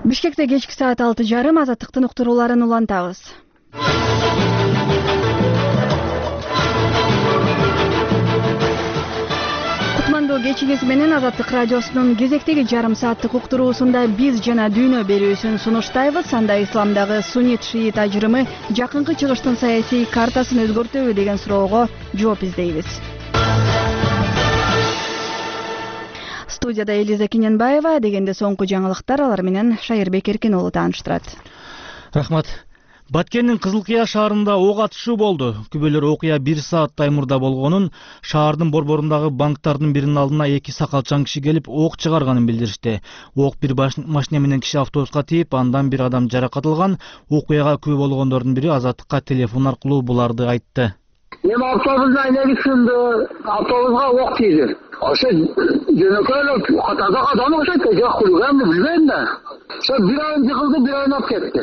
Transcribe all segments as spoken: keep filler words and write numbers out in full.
Бишкекте кечки саат алты жарым Азаттыктын уктурууларын улантабыз. Кутмандуу кечигиз менен Азаттык радиосунун кезектеги жарым сааттык уктуруусунда биз жана дүйнө берүүсүн сунуштайбыз. Анда исламдагы суннит-шиит ажырымы жакынкы чыгыштын саясий картасын өзгөртөбү деген суроого жооп издейбиз. Студияда Элиза Киненбаева, дегенде соңку жаңылыктар алар менен Шайырбек Эркин уулу тааныштырат. Рахмат. Баткендин Кызылкыя шаарында ок атышуу болду. Күбөлөр окуя бир сааттай мурда болгонун, шаардын борборундагы банктардын биринин алдына эки сакалчан киши келип ок чыгарганын билдиришти. Ок бир машина менен киши автобуска тийип, андан бир адам жаракат алган. Окуяга күбө болгондордун бири Азаттыкка телефон аркылуу буларды айтты. Мен автобустан негизинде автобуска ок тийди. Ошо жөнөкөй катарда адам окшойт, жок кылганды билбейм да. Ошо бир айын жыгылды, бир айнап кетти.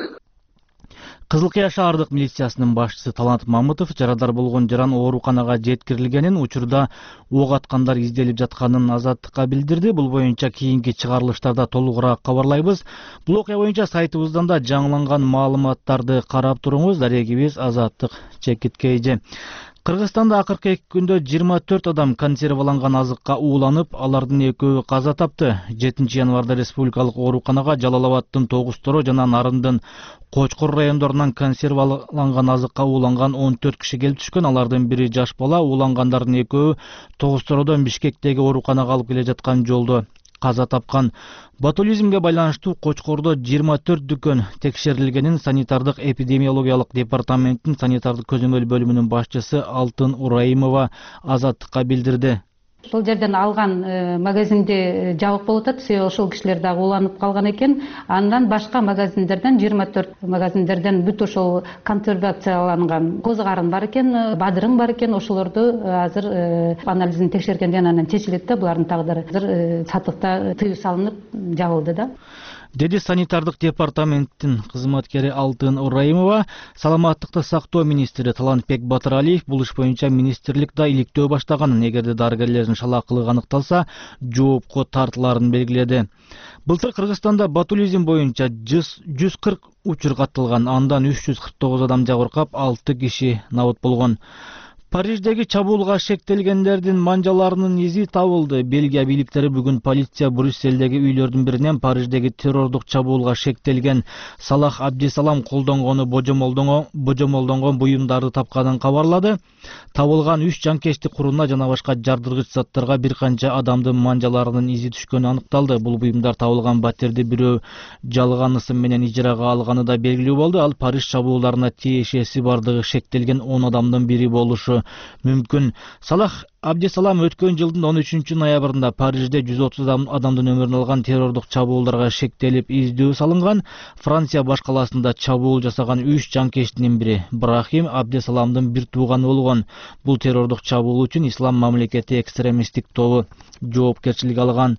Кызылкыя шаардык милициясынын башчысы Талант Мамытов жарадар болгон жаран ооруканага жеткирилгенин, учурда ок аткандар изделип жатканын Азаттыкка билдирди. Бул боюнча кийинки чыгарылыштарда толугураак кабарлайбыз. Бул окуя боюнча сайтыбыздан да жаңыланган маалыматтарды карап туруңуз. Дарегибиз Азаттык чекит кейжи. Кыргызстанда акыркы эки күндө жыйырма төрт адам консерваланган азыкка ууланып, алардын экөөү каза тапты. жетинчи январда республикалык ооруканага Жалал Абадтын Тогуз-Торо жана Нарындын Кочкор райондорунан консерваланган азыкка ууланган он төрт киши келип түшкөн. Алардын бири жаш бала, уулангандардын экөөү Тогуз-Тородон Бишкектеги ооруканага алып келе жаткан жолдо каза тапкан. Ботулизмге байланыштуу Кочкордо жыйырма төрт дүкөн текшерилгенин санитардык эпидемиологиялык департаменттин санитардык көзөмөл бөлүмүнүн башчысы Алтын Ураимова Азаттыкка билдирди. Ошол жерден алган магазинде жабык болуп атат, себеби ошол кишилер дагы ууланып калган экен. Андан башка магазиндерден жыйырма төрт магазиндерден бүт ошол консервацияланган козу карын бар экен, бадырың бар экен. Ошолорду азыр анализин текшергенден анан чечилет да, булардын тагдыры азыр сатыкта тыюу салынып жабылды да. Деди санитардык департаменттин кызматкери Алтын Ураимова. Саламаттыкты сактоо министри Талантбек Батыралиев бул иш боюнча министрлик да иликтөө баштаганын, эгерде дарыгерлердин шалаакылыгы аныкталса, жоопко тартыларын белгиледи. Былтыр Кыргызстанда ботулизм боюнча жүз кырк учур каттылган, андан үч жүз кырк тогуз адам жабыркап, алты киши набыт болгон. Париждеги чабуулга шектелгендердин манжаларынын изи табылды. Бельгия бийликтери бүгүн полиция Брюссельдеги үйлөрдүн биринен Париждеги террордук чабуулга шектелген Салах Абдисалам колдонгону божомолдонгон буюмдарды тапканын кабарлады. Табылган үч жанкечти курунна жана башка жардыргыч заттарга бир канча адамдын манжаларынын изи түшкөнү аныкталды. Бул буюмдар табылган батирди бирөө жалган ысым менен ижарага алганы да белгилүү болду. Ал Париж чабуулдарына тиешеси бардыгы шектелген он адамдын бири болушу мүмкүн. Салах Абдисалам өткөн жылдын он үчүнчү ноябрында Парижде жүз отуз адамдын өмүрүн алган террордук чабуулдарга шектелип издөө салынган. Франция баш каласында чабуул жасаган үч жанкечтинин бири Брахим Абдисаламдын бир тууганы болгон. Бул террордук чабуул үчүн Ислам мамлекети экстремисттик тобу жоопкерчилик алган.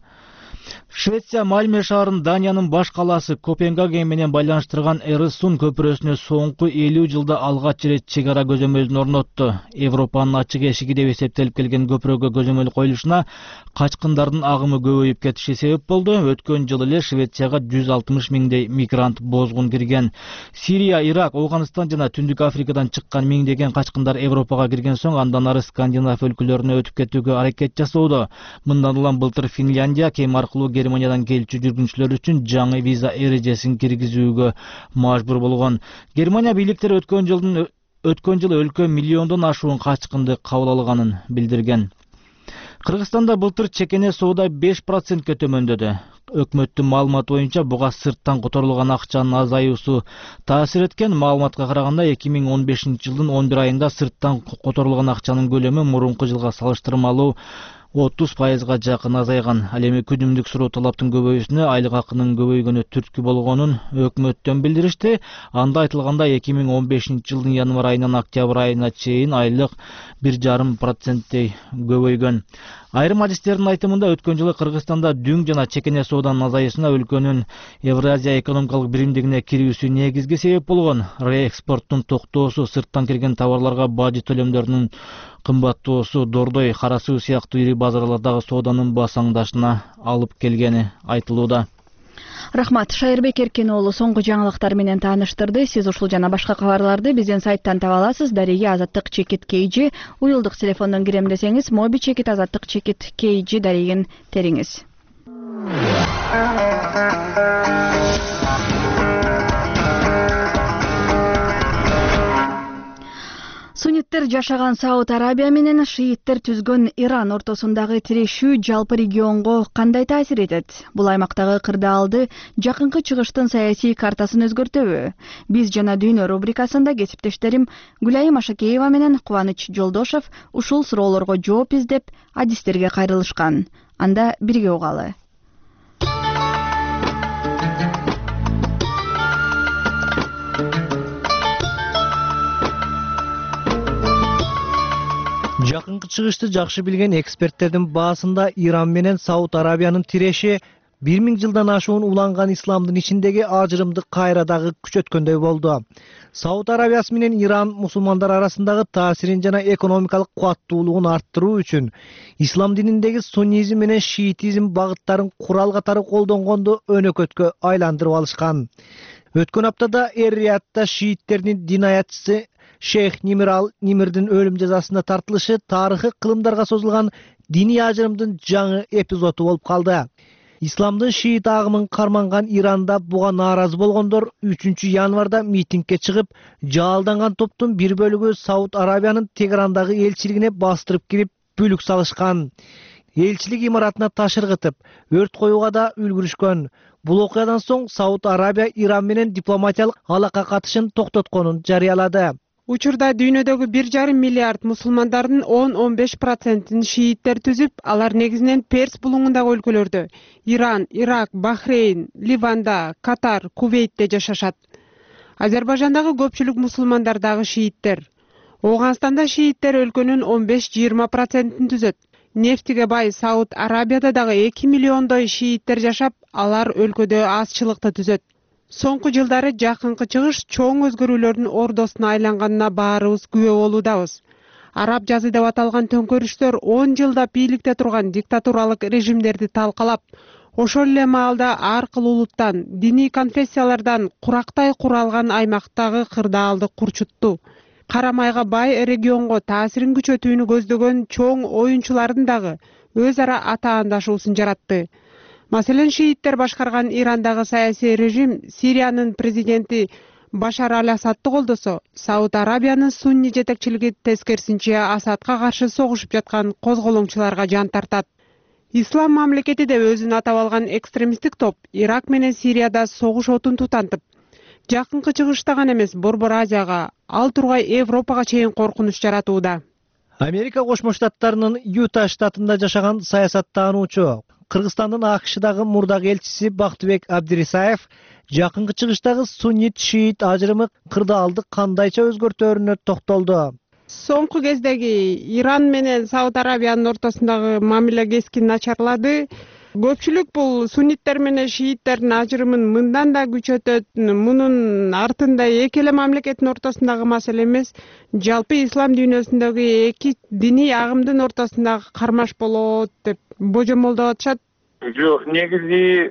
Швеция Мальме шаарын Даниянын баш каласы Копенгаген менен байланыштырган Эресун көпүрөсүнө соңку элүү жылда алгач ирет чек ара көзөмөлүн орнотту. Европанын ачык эшиги деп эсептелип келген көпүрөгө көзөмөл коюлушуна качкындардын агымы көбөйүп кетиши себеп болду. Өткөн жылы эле Швецияга жүз алтымыш миңдей мигрант бозгун кирген. Сирия, Ирак, Афганистан жана Түндүк Африкадан чыккан миңдеген качкындар Европага кирген соң андан ары Скандинав өлкөлөрүнө өтүп кетүүгө аракет жасоодо. Мындан улам былтыр Финляндия кем аркылуу Германиядан келчү жүргүнчүлөр үчүн жаңы виза эрежесин киргизүүгө мажбур болгон. Германия бийликтери өткөн жылдын өткөн жылы өлкө миллиондон ашуун качкынды кабыл алганын билдирген. Кыргызстанда былтыр чекене соода беш процентке төмөндөдү. Өкмөттүн маалыматы боюнча буга сырттан которулган акчанын азаюусу таасир эткен. Маалыматка караганда эки миң он бешинчи жылдын он бир айында сырттан которулган акчанын көлөмү мурунку жылга салыштырмалуу отуз пайызга жакын азайган. Ал эми күнүмдүк суроо талаптын көбөйүүсүнө айлык акынын көбөйгөнү түрткү болгонун өкмөттөн билдиришти. Анда айтылгандай эки миң он бешинчи жылдын январь айынан октябрь айына чейин айлык бир жарым проценттей көбөйгөн. Айрым адистердин айтымында өткөн жылы Кыргызстанда дүң жана чекене сооданын азайышына өлкөнүн Евразия экономикалык биримдигине кирүүсү негизги себеп болгон. Реэкспорттун токтоосу, сырттан кирген товарларга бажы төлөмдөрүнүн кымбаттоосу, дордой, кара суу сыяктуу ири базарлардагы сооданын басаңдашына алып келгени айтылууда. Рахмат. Шайырбек Эркен уулу соңку жаңылыктар менен тааныштырды. Сиз ушул жана башка кабарларды биздин сайттан таба аласыз. Дареге азаттык чекит kg уюлдук телефондон кирем десеңиз моби чекит азаттык чекит kg дареген териңиз. Сунниттер жашаган Сауд Арабия менен шииттер түзгөн Иран ортосундагы тирешүү жалпы регионго кандай таасир этет? Бул аймактагы кырдаалды жакынкы чыгыштын саясий картасын өзгөртөбү? Биз жана дүйнө рубрикасында кесиптештерим Гүлайым Ашакеева менен Кубаныч Жолдошов ушул суроолорго жооп издеп, адистерге кайрылышкан. Анда бирге угалы. Жакынкы чыгышты жакшы билген эксперттердин баасында Иран менен Сауд Арабиянын тиреши бир миң жылдан ашуун уланган исламдын ичиндеги ажырымды кайра дагы күчөткөндөй болду. Сауд Арабиясы менен Иран мусулмандар арасындагы таасирин жана экономикалык кубаттуулугун арттыруу үчүн ислам дининдеги суннизм менен шиитизм багыттарын курал катары колдонгонду өнөкөткө айландырып алышкан. Өткөн аптада Эр-Риядда шииттердин дин аятчысы Шейх Нимир ал Нимирдин өлүм жазасына тартылышы тарыхы кылымдарга созулган диний ажырымдын жаңы эпизоду болуп калды. Исламдын шиит агымын карманган Иранда буга нааразы болгондор үчүнчү январда митингге чыгып, жаалданган топтун бир бөлүгү Сауд Арабиянын Тегерандагы элчилигине бастырып кирип, бүлүк салышкан. Элчилик имаратына таш ыргытып, өрт коюуга да үлгүрүшкөн. Бул окуядан соң Сауд Арабия Иран менен дипломатиялык алака катышын токтотконун жарыялады. Учурда дүйнөдөгү бир жарым миллиард мусулмандардын он он беш процентин шииттер түзүп, алар негизинен Перс булуңундагы өлкөлөрдө Иран, Ирак, Бахрейн, Ливанда, Катар, Кувейтте жашашат. Азербайжандагы көпчүлүк мусулмандар дагы шииттер. Ооганстанда шииттер өлкөнүн он беш жыйырма процентин түзөт. Нефтиге бай Сауд Арабияда дагы эки миллиондой шииттер жашап, алар өлкөдө азчылыкты түзөт. Соңку жылдары жакынкы чыгыш чоң өзгөрүүлөрдүн ордосуна айланганына баарыбыз күбө болуудабыз. Араб жазы деп аталган төңкөрүштөр он жылда бийликте турган диктатуралык режимдерди талкалап, ошол эле маалда ар кыл улуттан, диний конфессиялардан курактай куралган аймактагы кырдаалды курчутту. Карамайга бай регионго таасирин күчөтүүнү көздөгөн чоң оюнчулардын дагы өз ара атаандашуусун жаратты. Маселен, шииттер башкарган Ирандагы саясий режим Сириянын президенти Башар аль-Асадты колдосо, Сауд Арабиянын сунни жетекчилиги тескерисинче Асадка каршы согушуп жаткан козголоңчуларга жан тартат. Ислам мамлекети деп өзүн атап алган экстремисттик топ Ирак менен Сирияда согуш отун тутантып, жакынкы чыгышта гана эмес, Борбор Азияга, ал тургай Европага чейин коркунуч жаратууда. Америка Кошмо Штаттарынын Юта штатында жашаган саясаттануучу, Кыргызстандын АКШдагы мурдагы элчиси Бактыбек Абдирисаев жакынкы чыгыштагы суннит-шиит ажырымы кырдаалды кандайча өзгөртөөрүнө токтолду. Соңку кездеги Иран менен Сауд Арабиянын ортосундагы мамиле кескин начарлады. Көпчүлүк бул сунниттер менен шииттердин ажырымын мындан да күчөтөт. Мунун артында эки эле мамлекеттин ортосундагы маселе эмес, жалпы ислам дүйнөсүндөгү эки диний агымдын ортосундагы кармаш болот деп божомолдоп атышат. Жок, негизи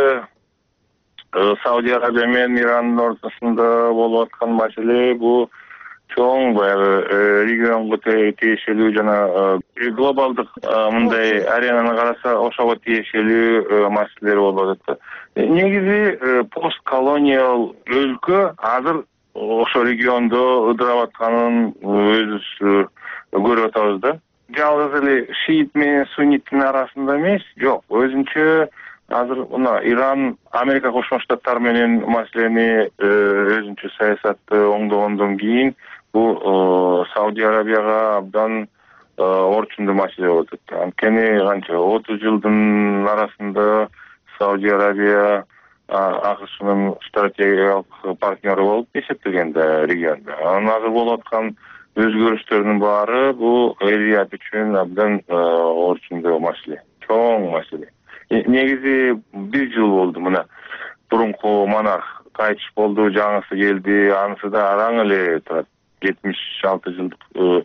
Саудия Арабия менен Ирандын ортосунда болуп аткан маселе бул чоң баягы регионго тиешелүү жана глобалдык мындай аренаны караса ошого тиешелүү маселелер болуп атат. Негизи постколониал өлкө азыр ошо региондо ыдырап атканын өзүбүз көрүп атабыз да. Жалгыз эле шиит менен сунниттин арасында эмес, жок, өзүнчө азыр мына Иран, Америка Кошмо Штаттары менен маселени өзүнчө саясатты оңдогондон кийин бул Саудия Арабияга абдан орчундуу маселе болуп атат. Анткени канча отуз жылдын арасында Саудия Арабия АКШнын стратегиялык партнеры болуп эсептелген да региондо. Анан азыр болуп аткан өзгөрүштөрдүн баары бул Эр-Рияд үчүн абдан орчундуу маселе, чоң маселе. Негизи бир жыл болду мына мурунку монарх кайтыш болду, жаңысы келди, анысы да араң эле турат. жетимиш алты жылдык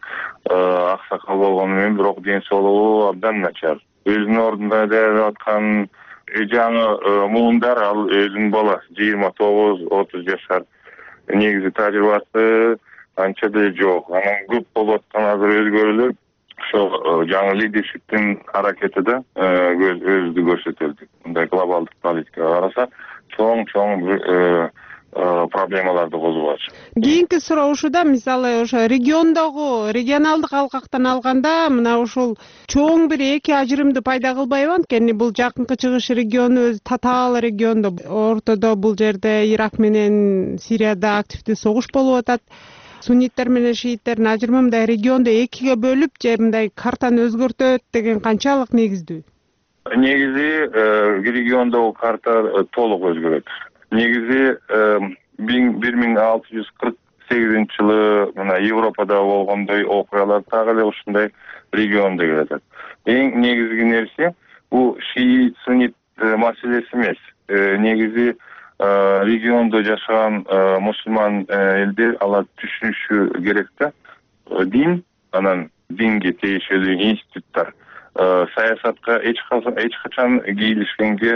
аксакал болгону менен бирок ден соолугу абдан начар. Өзүнүн ордунда деп аткан жаңы муундар ал өзүнүн баласы жыйырма тогуз отуз жашар. Негизи тажрыйбасы анча деле жок. Анан көп болуп аткан азыр өзгөрүүлөр ошо жаңы лидершиптин аракети да өзү көрсөтүлдү. Мындай глобалдык политикага караса чоң чоң проблемаларды козгоп атышат. Кийинки суроо ушуда, мисалы ошо региондогу регионалдык алкактан алганда мына ушул чоң бир эки ажырымды пайда кылбайбы? Анткени бул жакынкы чыгыш региону өзү татаал региондо, ортодо бул жерде Ирак менен Сирияда активдүү согуш болуп атат. Сунниттер менен шииттердин ажырымы мындай регионду экиге бөлүп же мындай картаны өзгөртөт деген канчалык негиздүү? Негизи региондогу карта толук өзгөрөт. Негизи бир миң алты жүз кырк сегизинчи жылы мына Европада болгондой окуялар так эле ушундай региондо келе атат. Эң негизги нерсе бул шиит суннит маселеси эмес. Негизи региондо жашаган мусулман элдер алар түшүнүшү керек да. Дин, анан динге тиешелүү институттар саясатка эч качан кийлишкенге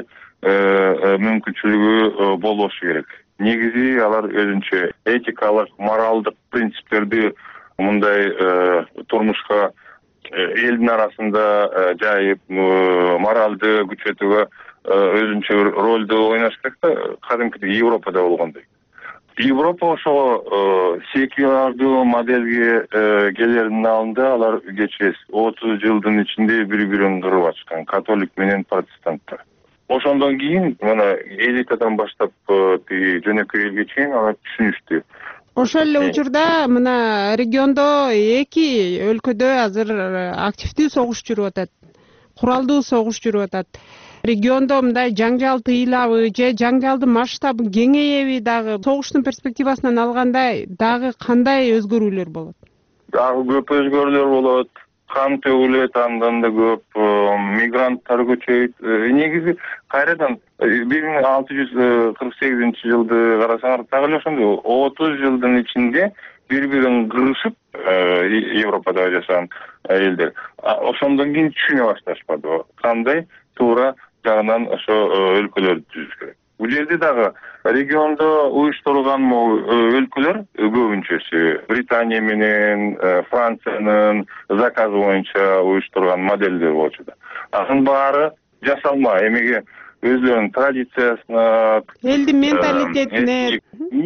мүмкүнчүлүгү болбошу керек. Негизи алар өзүнчө этикалык, моралдык принциптерди мындай турмушка элдин арасында жайып, моралды күчөтүүгө өзүнчө бир ролду ойнош керек да, кадимкидей Европада болгондой. Европа ошого секулярдуу моделге келердин алдында алар кечиресиз отуз жылдын ичинде бири-бирин кырып ачкан католик менен протестанттар. Ошондон кийин мына элитадан баштап тиги жөнөкөй элге чейин алар түшүнүштү. Ошол эле учурда мына региондо эки өлкөдө азыр активдүү согуш жүрүп атат. Куралдуу согуш жүрүп атат. Региондо мындай жаңжал тыйылабы же жаңжалдын масштабы кеңейеби дагы? Согуштун перспективасынан алганда дагы кандай өзгөрүүлөр болот? Дагы көп өзгөрүүлөр болот. Кан төгүлөт, андан да көп мигранттар көчөйт. Негизи кайрадан бир миң алты жүз кырк сегизинчи жылды карасаңар так эле ошондой отуз жылдын ичинде бири-бирин кырышып Европада жашаган элдер. Ошондон кийин түшүнө башташпады. Кандай туура жагынан ошо өлкөлөрдү түзүш керек. Бул жерде дагы региондо уюштурулган өлкөлөр көбүнчөсү Британия менен Франциянын заказы боюнча уюштурган моделдер болчу да. Анын баары жасалма, эмеге өзүлөрүнүн традициясына, элдин менталитетине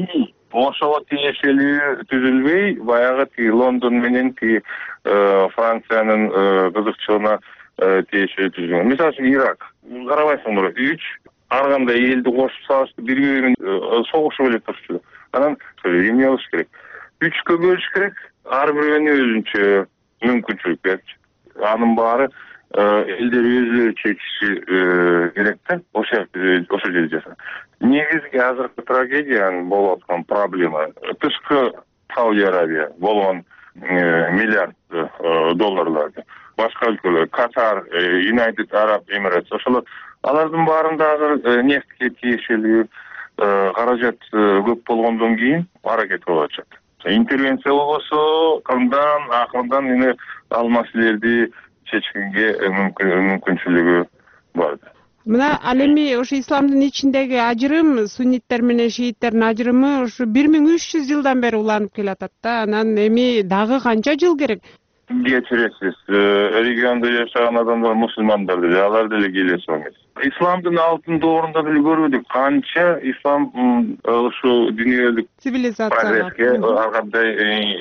ошого тиешелүү түзүлбөй, баягы тиги Лондон менен тиги Франциянын кызыкчылыгына тиешелүү түзүлгөн. Мисалы үчүн Ирак, карабайсыңдар, үч ар кандай элди кошуп салышты, бири-бири менен согушуп эле турчу. Анан эмне болуш керек? Үчкө бөлүш керек, ар бирөөнү өзүнчө мүмкүнчүлүк берчү. Анын баары элдер өзү чечиши керек да, ошо ошол жерде жаса. Негизги азыркы трагедиянын болуп аткан проблема тышкы Сауд Арабия болгон миллиард долларларды. Башка өлкөлөр, Катар, United Arab Emirates, ошолор алардын баарында азыр нефтке тиешелүү каражат көп болгондон кийин аракет кылып атышат. Интервенция болбосо, кымдан акырдан эми ал маселелерди чечкенге мүмкүнчүлүгү бар. Мына ал эми ошо исламдын ичиндеги ажырым, сунниттер менен шииттердин ажырымы ушу бир миң үч жүз жылдан бери уланып келатат да. Анан эми дагы канча жыл керек? Кечиресиз, региондо жашаган адамдар мусулмандар деле, алар деле келесиз эмес. Исламдын алтын доорунда деле көрбөдүк канча ислам ушу дүйнөлүк цивилизацияга ар кандай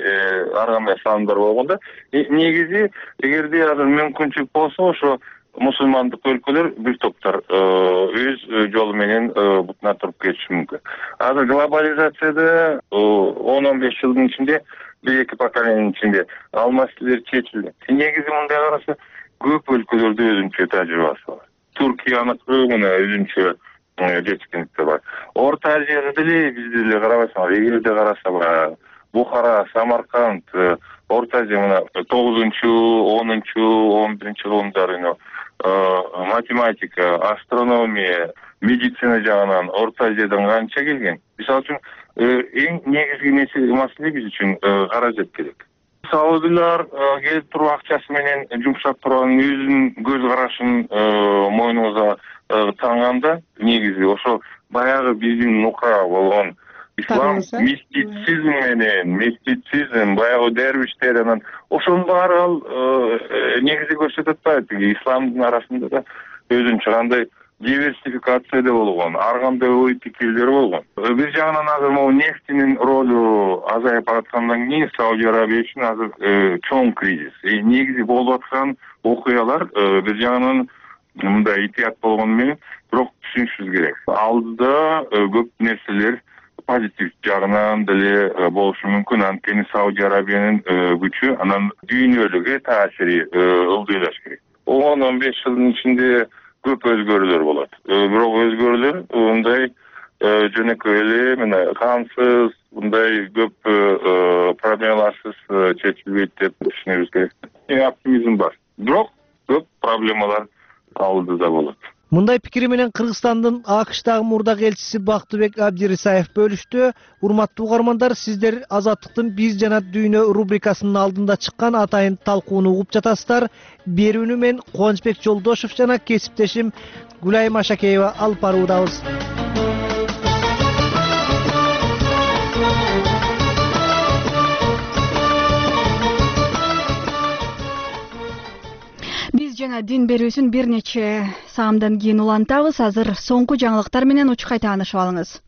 ар кандай исламдар болгондо, негизи эгерде азыр мүмкүнчүлүк болсо ошо мусулмандык өлкөлөр бир топтор өз жолу менен бутуна туруп кетиши мүмкүн. Азыр глобализацияда он он беш жылдын ичинде бир эки поколенияның ичинде ал маселелер чечилди. Негизи мындай караса көп өлкөлөрдө өзүнчө тажрыйбасы бар. Туркияныкы мына өзүнчө жетишкендиктер бар. Орто Азияда деле бизде деле карабайсыңар, эгерде караса Бухара, Самарканд, Орто Азия мына тогузунчу, онунчу, он биринчи кылымдары математика, астрономия, медицина жагынан Орто Азиядан канча келген. Мисалы үчүн эң негизги маселе биз үчүн каражат керек. Саудилар келип туруп акчасы менен жумшап турган өзүнүн көз карашын мойнуңузга таңганда негизи ошо баягы биздин нукра болгон ислам мистицизм менен мистицизм баягы дервиштер анан ошонун баары ал негизи көрсөтүп атпайбы тиги исламдын арасында да өзүнчө кандай диверсификация да болгон, ар кандай ой пикирлер болгон. Бир жагынан азыр могу нефтинин ролу азайып бараткандан кийин Сауди Арабия үчүн азыр чоң кризис. Негизи болуп аткан окуялар бир жагынан мындай итият болгону менен бирок түшүнүшүбүз керек. Алдыда көп нерселер позитив жагынан деле болушу мүмкүн. Анткени Сауди Арабиянын күчү анан дүйнөлүккө таасири ылдыйлаш керек. он он беш жылдын ичинде көп өзгөрүүлөр болот. Бирок өзгөрүүлөр мындай жөнөкөй эле мына кансыз, мындай көп проблемаларсыз чечилбейт деп түшүнүбүз керек. Эң оптимизм бар. Бирок көп проблемалар алдыда болот. Мындай пикири менен Кыргызстандын АКШдагы мурдагы элчиси Бактыбек Абдирисаев бөлүштү. Урматтуу угармандар, сиздер Азаттыктын Биз жана Дүйнө рубрикасынын алдында чыккан атайын талкууну угуп жатасыздар. Берүүнү мен Кубанычбек Жолдошов жана кесиптешим Гүлайым Ашакеева алып баруудабыз. Биз жана дин берүүсүн бир нече саамдан кийин улантабыз. Азыр соңку жаңылыктар менен учкай таанышып алыңыз.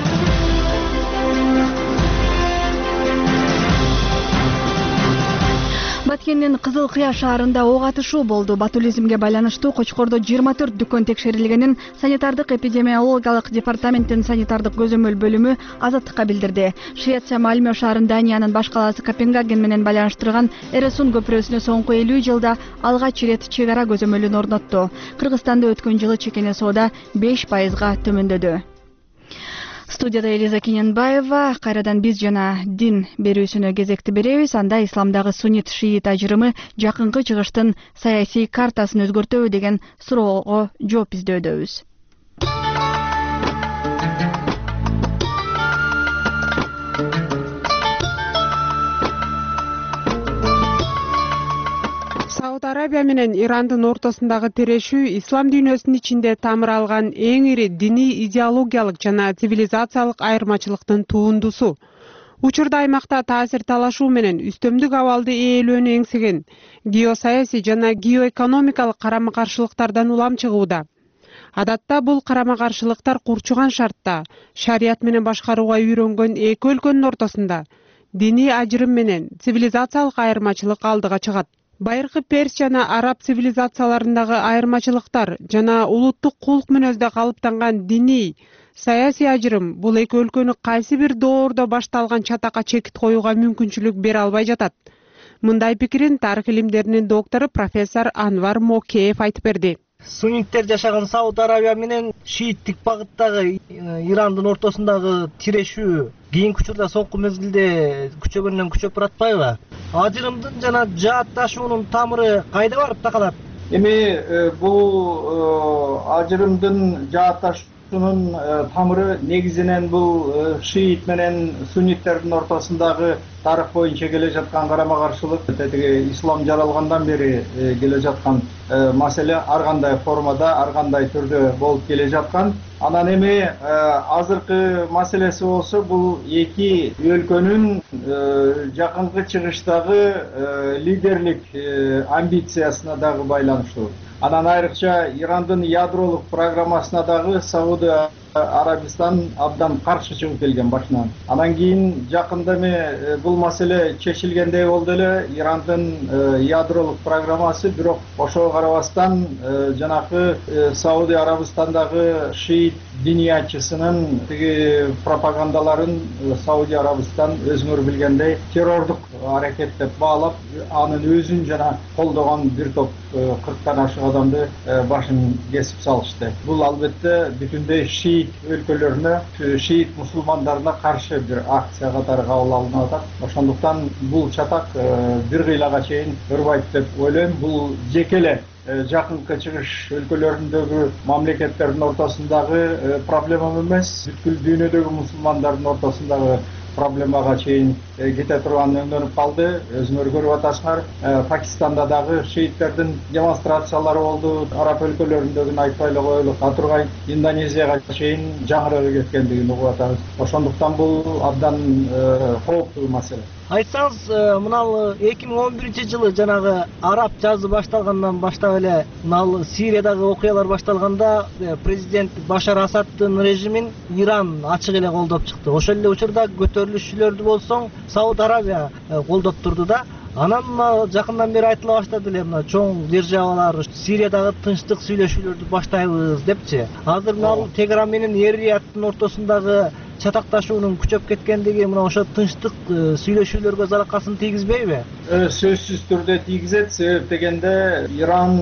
Баткендин Кызыл Кыя шаарында ок атышуу болду. Ботулизмге байланыштуу Кочкордо жыйырма төрт дүкөн текшерилгенин санитардык эпидемиологиялык департаменттин санитардык көзөмөл бөлүмү Азаттыкка билдирди. Швеция Мальмö шаарын Даниянын баш калаасы Копенгаген менен байланыштырган Эресун көпүрөсүнө соңку элүү жылда алгач ирет чек ара көзөмөлүн орнотту. Кыргызстанда өткөн жылы чекене соода беш пайызга төмөндөдү. Студияда Элиза Кененбаева. Кайрадан биз жана дин берүүсүнө кезекти беребиз. Анда исламдагы суннит шиит ажырымы жакынкы чыгыштын саясий картасын өзгөртөбү деген суроого жооп издөдөбүз. Сауд Арабия менен Ирандын ортосундагы тирешүү ислам дүйнөсүнүн ичинде тамыр алган эң ири диний идеологиялык жана цивилизациялык айырмачылыктын турундусу. Учурда аймакта таасир талашуу менен үстөмдүк абалды ээлөөнү эңсеген геосаясий жана геоэкономикалык карама-каршылыктардан улам чыгууда. Адатта бул карама-каршылыктар курчуган шартта шарият менен башкарууга үйрөнгөн эки өлкөнүн ортосунда диний ажырым менен цивилизациялык айырмачылык алдыга чыгат. Байыркы перс жана араб цивилизацияларындагы айырмачылыктар жана улуттук кулк мүнөздө калыптанган диний, саясий ажырым бул эки өлкөнү кайсы бир доордо башталган чатакка чекит коюуга мүмкүнчүлүк бере албай жатат. Мындай пикирин тарых илимдеринин доктору профессор Анвар Мокеев айтып берди. Сунниттер жашаган Сауд Арабия менен шииттик багыттагы Ирандын ортосундагы тирешүү кийинки учурда соңку мезгилде күчөгөндөн күчөп баратпайбы? Ажырымдын жана жаатташуунун тамыры кайда барып такалат? Эми бул ажырымдын жаатташуунун тамыры негизинен бул шиит менен сунниттердин ортосундагы тарых боюнча келе жаткан карама-каршылык, тетиги ислам жаралгандан бери келе жаткан маселе ар кандай формада, ар кандай түрдө болуп келе жаткан. Анан эми азыркы маселеси болсо бул эки өлкөнүн жакынкы чыгыштагы лидерлик амбициясына дагы байланыштуу. Анан айрыкча Ирандын ядролук программасына дагы Саудия Арабистан абдан каршы чыгып келген башынан. Анан кийин жакында эми бул маселе чечилгендей болду эле. Ирандын ядролук программасы, бирок ошого карабастан жанакы Саудия Арабистандагы шиит диниятчысынын тиги пропагандаларын Саудия Арабистан өзүңөр билгендей террордук аракет деп баалап, анын өзүн жана колдогон бир топ кырктан ашык адамды башын кесип салышты. Бул албетте бүтүндөй шиит өлкөлөрүнө, шиит мусулмандарына каршы бир акция катары кабыл алынып атат. Ошондуктан бул чатак бир кыйлага чейин ырбайт деп ойлойм. Бул жеке эле жакынкы чыгыш өлкөлөрүндөгү мамлекеттердин ортосундагы проблема эмес, бүткүл дүйнөдөгү мусулмандардын ортосундагы проблемага чейин кете турган өңдөнүп калды. Өзүңөр көрүп атасыңар, Пакистанда дагы шииттердин демонстрациялары болду. Араб өлкөлөрүндөгүн айтпай эле коелу, Катургай Индонезияга чейин жаңырыгы кеткендигин угуп атабыз. Ошондуктан бул абдан кооптуу маселе. Айтсаңыз, мынал эки миң он биринчи жылы жанагы араб жазы башталгандан баштап эле мынал Сириядагы окуялар башталганда президент Башар Асаддын режимин Иран ачык эле колдоп чыкты. Ошол эле учурда көтөрүлүшчүлөрдү болсоң Сауд Арабия колдоп турду да. Анан мына жакындан бери айтыла баштады эле мына чоң державалар Сириядагы тынчтык сүйлөшүүлөрдү баштайбыз депчи. Азыр мына Тегеран менен Эр-Рияттын ортосундагы чатакташуунун күчөп кеткендиги мына ошо тынчтык сүйлөшүүлөргө заракасын тийгизбейби? Сөзсүз түрдө тийгизет. Себеп дегенде Иран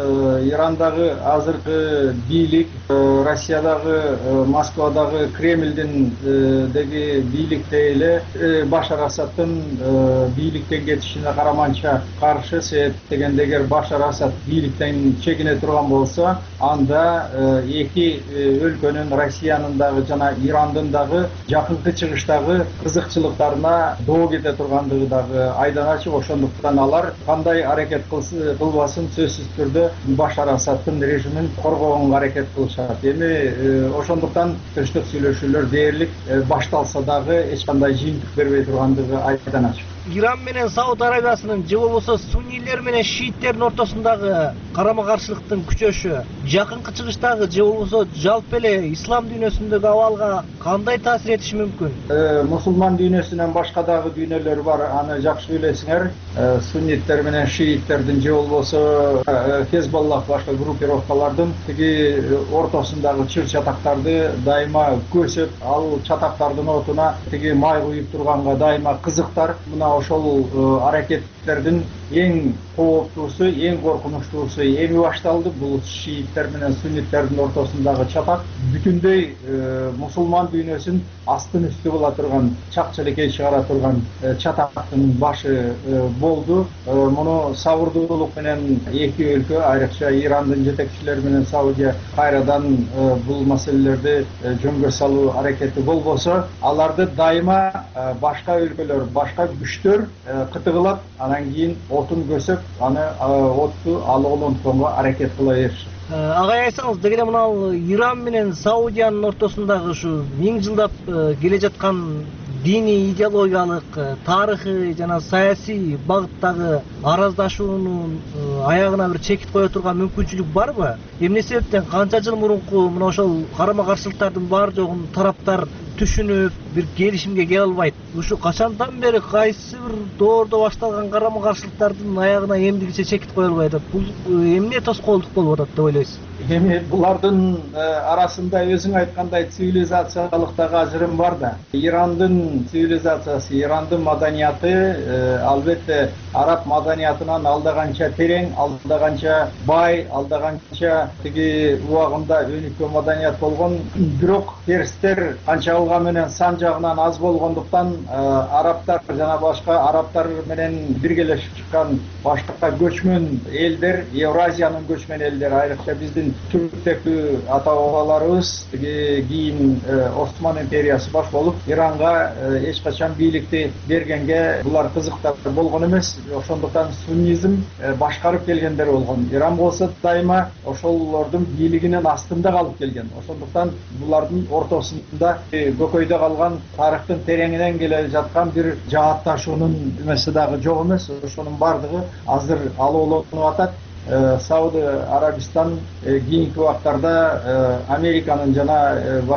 Ирандагы азыркы бийлик, Россиядагы, Москвадагы, Кремлдин деги бийликте эле Башар Асаддын бийликтен кетишине караманча каршы. Себеп дегенде эгер Башар Асад бийликтен чегине турган болсо, анда эки өлкөнүн, Россиянын дагы жана Ирандын дагы жакынкы чыгыштагы кызыкчылыктарына доо кете тургандыгы дагы айдан ачык. Ошондуктан алар кандай аракет кылбасын сөзсүз түрдө Башар Асаддын режимин коргогонго аракет кылышат. Эми ошондуктан тынчтык сүйлөшүүлөр дээрлик башталса дагы эч кандай жыйынтык бербей тургандыгы айдан ачык. Иран менен Сауд Арабиясынын же болбосо суннийлер менен шииттердин ортосундагы карама-каршылыктын күчөшү жакынкы чыгыштагы же болбосо жалпы эле ислам дүйнөсүндөгү абалга кандай таасир этиши мүмкүн? Мусулман дүйнөсүнөн башка дагы дүйнөлөр бар, аны жакшы билесиңер. Сунниттер менен шииттердин же болбосо Хезболлах башка группировкалардын тиги ортосундагы чыр чатактарды дайыма көсөп, ал чатактардын отуна тиги май куюп турганга дайыма кызыктар. Мына ошол аракеттердин эң кооптуусу, эң коркунучтуусу эми башталды. Бул шииттер менен сунниттердин ортосундагы чатак бүтүндөй мусулман дүйнөсүн астын үстү кыла турган, чакчылекей чыгара турган чатактын башы болду. Муну сабырдуулук менен эки өлкө, айрыкча Ирандын жетекчилери менен Саудия кайрадан бул маселелерди жөнгө салуу аракети болбосо, аларды дайыма башка өлкөлөр, башка күчтөр кытыгылап, анан кийин отун көсөп, аны отту алгылонтконго аракет кыла беришет. Агай айтсаңыз, дегеле мынал Иран менен Саудиянын ортосундагы ушу миң жылдап келе жаткан диний, идеологиялык, тарыхый жана саясий багыттагы араздашуунун аягына бир чекит кое турган мүмкүнчүлүк барбы? Эмне себептен канча жыл мурунку мына ошол карама-каршылыктардын бар жогун тараптар түшүнүп, бир келишимге келе албайт? Ушу качандан бери кайсы бир доордо башталган карама-каршылыктардын аягына эмдигиче чекит кое албайт? Бул эмне тоскоолдук болуп атат деп ойлойсуз? Эми булардын арасында өзүң айткандай цивилизациялык дагы ажырым бар да. Ирандын цивилизациясы, Ирандын маданияты албетте араб маданиятынан алдаганча терең, алдаганча бай, алдаганча тиги убагында өнүккөн маданият болгон. Бирок терстер канчалыгы менен сан жагынан аз болгондуктан арабтар жана башка арабтар менен биргелешип чыккан башка көчмөн элдер, Евразиянын көчмөн элдери, айрыкча биздин түрктөкү ата-бабаларыбыз кийин Осман империясы баш болуп Иранга эч качан бийликти бергенге булар кызыктар болгон эмес. Ошондуктан суннизм башкарып келгендер болгон. Иран болсо дайыма ошолордун бийлигинин астында калып келген. Ошондуктан булардын ортосунда көкөйдө калган тарыхтын тереңинен келе жаткан бир жаатташуунун эмеси дагы жок эмес. Ошонун бардыгы азыр алоолонуп атат. Сауд Арабистан кийинки убактарда Американын жана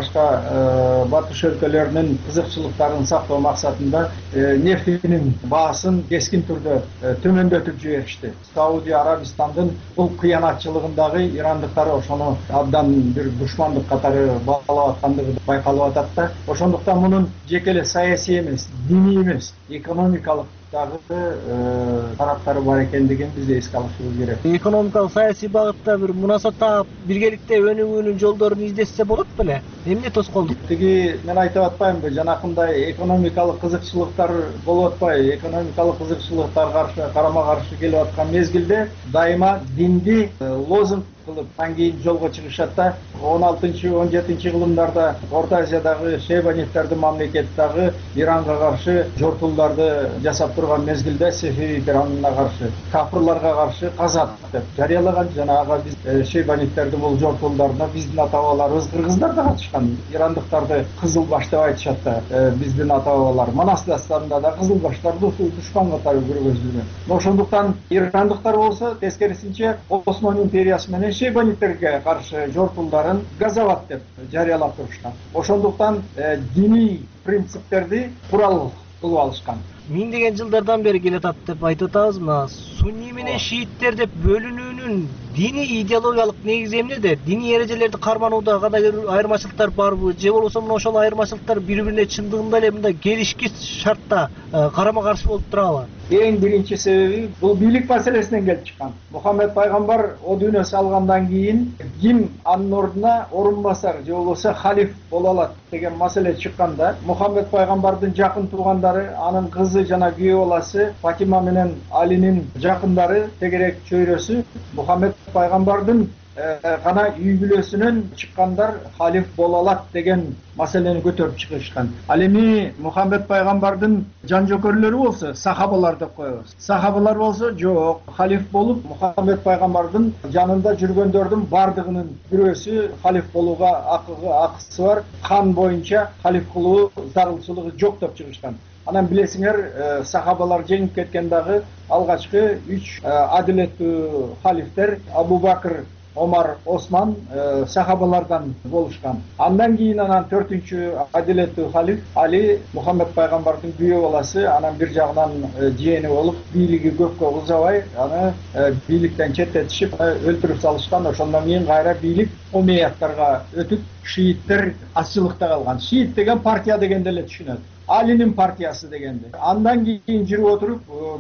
башка батыш өлкөлөрүнүн кызыкчылыктарын сактоо максатында нефтинин баасын кескин түрдө төмөндөтүп жиберишти. Саудия Арабистандын бул кыянатчылыгындагы ирандыктар ошону абдан бир душмандык катары баалап аткандыгы байкалып атат да. Ошондуктан мунун жеке эле саясий эмес, диний эмес, экономикалык дагы тараптары бар экендигин биз эске алышыбыз керек. Экономикалык саясий багытта бир мунасат таап, биргеликте өнүгүүнүн жолдорун издешсе болот беле? Эмне тоскоолдук? Тиги мен айтып атпаймынбы, жанакындай экономикалык кызыкчылыктар болуп атпайбы? Экономикалык кызыкчылыктар каршы карама-каршы келип аткан мезгилде дайыма динди лозунг кылып андан кийин жолго чыгышат да он алтынчы он жетинчи кылымдарда Орто Азиядагы шейбаниттердин мамлекети дагы Иранга каршы жортууларды жасап турган мезгилде Сефевиддер анына каршы кафырларга каршы казат деп жарыялаган. Жанагы биз шейбаниттердин бул жортуулдарына биздин ата бабаларыбыз кыргыздар да катышкан. Ирандыктарды кызыл баш деп айтышат да биздин ата бабалар. Манас дастанында да кызыл баштарды душман катары көргөзүлгөн. Ошондуктан ирандыктар болсо тескерисинче Осман империясы менен шейбаниттерге каршы жортуулдарын газават деп жарыялап турушкан. Ошондуктан диний принциптерди курал кылып алышкан. Миңдеген жылдардан бери келатат деп айтып атабызбы? Сунни менен шииттер деп бөлүнүүнүн диний идеологиялык негизи эмнеде? Диний эрежелерди карманууда кандай айырмачылыктар барбы? Же болбосо мына ошол айырмачылыктар бири-бирине чындыгында эле мындай келишкис шартта карама-каршы болуп турабы? Эң биринчи себеби бул бийлик маселесинен келип чыккан. Мухаммед пайгамбар о дүйнө салгандан кийин ким анын ордуна орун басар же болбосо халиф боло алат деген маселе чыкканда, Мухаммед пайгамбардын жакын туугандары, анын кызы жана күйөө баласы Фатима менен Алинин жакындары, тегерек чөйрөсү Мухаммед пайгамбардын гана үй бүлөсүнөн чыккандар халиф боло алат деген маселени көтөрүп чыгышкан. Ал эми Мухаммед пайгамбардын жан жокөрлөрү болсо сахабалар деп коебуз. Сахабалар болсо жок, халиф болуп Мухаммед пайгамбардын жанында жүргөндөрдүн бардыгынын бирөөсү халиф болууга акысы бар, хан боюнча халиф кылуу зарылчылыгы жок деп чыгышкан. Анан билесиңер, сахабалар жеңип кеткен дагы алгачкы үч адилеттүү халифтер Абу Бакр, Омар, Осман сахабалардан болушкан. Андан кийин анан төртүнчү адилеттүү халиф Али, Мухаммед пайгамбардын күйөө баласы, анан бир жагынан жиени болуп, бийлиги көпкө узабай, аны бийликтен четтетишип, өлтүрүп салышкан. Ошондон кийин кайра бийлик Умейядтарга өтүп, шииттер азчылыкта калган. Шиит деген партия дегенде эле түшүнөт. Алинин партиясы дегенде. Андан кийин жүрүп отуруп,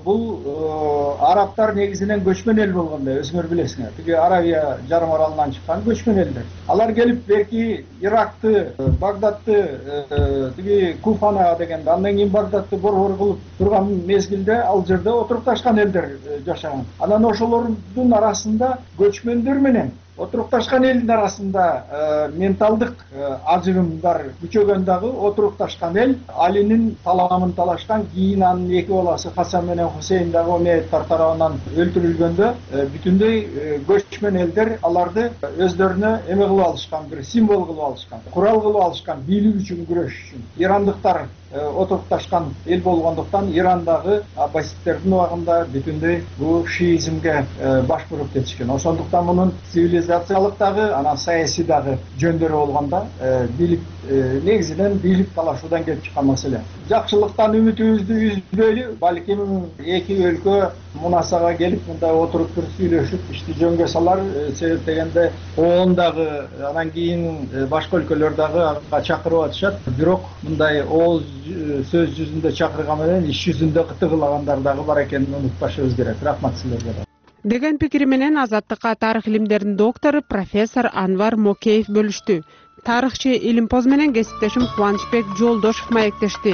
бул арабтар негизинен көчмөн эл болгондо, өзүңөр билесиңер. Тиги Арабия жарым аралынан чыккан көчмөн элдер. Алар келип берки Иракты, Багдадты, тиги Куфаны дегенде, андан кийин Багдадты борбор кылып турган мезгилде ал жерде отурукташкан элдер жашаган. Анан ошолордун арасында көчмөндөр менен отурукташкан элдин арасында менталдык ажырымдар күчөгөн дагы отурукташкан эл Алинин таламын талашкан. Кийин анын эки баласы Хасан менен Хусейн дагы Умейядтар тарабынан өлтүрүлгөндө бүтүндөй көчмөн элдер аларды өздөрүнө эме кылып алышкан, бир символ кылып алышкан, курал кылып алышкан, бийлик үчүн күрөш үчүн. Ирандыктар отурукташкан эл болгондуктан Ирандагы аббасидтердин убагында бүтүндөй бул шиизмге баш буруп кетишкен. Ошондуктан мунун цивилизациялык дагы, анан саясий дагы жөндөрү болгондо бийлик негизинен бийлик талашуудан келип чыккан маселе. Жакшылыктан үмүтүбүздү үзбөйлү, балким эки өлкө мунасага келип мындай отуруп туруп сүйлөшүп ишти жөнгө салар. Себеп дегенде оон дагы, анан кийин башка өлкөлөр дагы ага чакырып атышат. Бирок мындай ооз сөз жүзүндө чакырган менен иш жүзүндө кытыгылагандар дагы бар экенин унутпашыбыз керек. Рахмат силерге. Деген пикири менен Азаттыкка тарых илимдеринин доктору профессор Анвар Мокеев бөлүштү. Тарыхчы илимпоз менен кесиптешим Кубанычбек Жолдошов маектешти.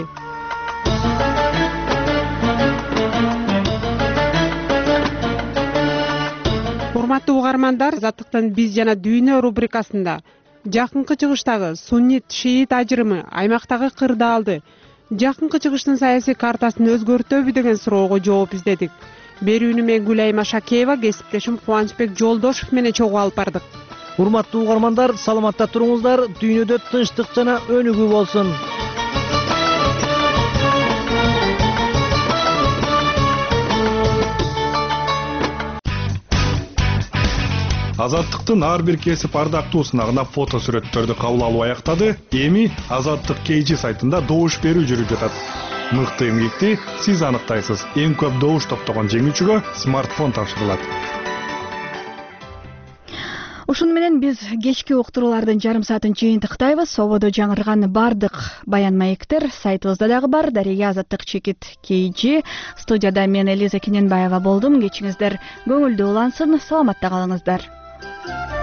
Урматтуу угармандар, Азаттыктын биз жана дүйнө рубрикасында жакынкы чыгыштагы суннит-шиит ажырымы аймактагы кырдаалды, жакынкы чыгыштын саясий картасын өзгөртөбү деген суроого жооп издедик. Берүүнү мен Гүлайма Шакеева, кесиптешим Кубанычбек Жолдошов менен чогуу алып бардык. Урматтуу угармандар, саламатта туруңуздар, дүйнөдө тынчтык жана өнүгүү болсун. Азаттыктын ар бир кесип ардактуусуна гана фото сүрөттөрдү кабыл алуу аяктады. Эми Азаттык Кейжи сайтында добуш берүү жүрүп жатат. Мыкты эмгекти сиз аныктайсыз. Эң көп добуш топтогон жеңүүчүгө смартфон тапшырылат. Ушун менен биз кечки уктуруулардын жарым саатын жыйынтыктайбыз. Сободо жаңырган бардык баян маектер сайтыбызда дагы бар. Дареге Азаттык чекит Кейжи. Студияда мен Элиза Кененбаева болдум. Кечиңиздер көңүлдүү улансын. Саламатта калыңыздар.